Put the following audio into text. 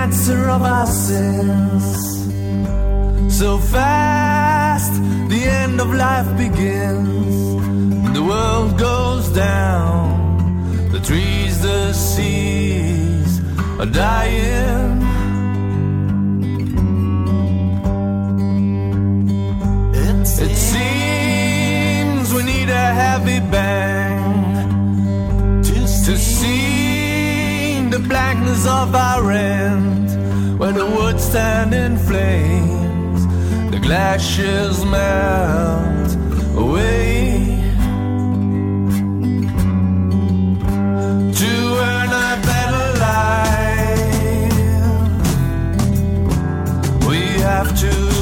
answer of our sins. So fast, the end of life begins. The world goes down. The trees, the seas are dying. It seems we need a heavy bang to see the blackness of our end. When the woods stand in flames, the glaciers melt away. To earn a better life, we have to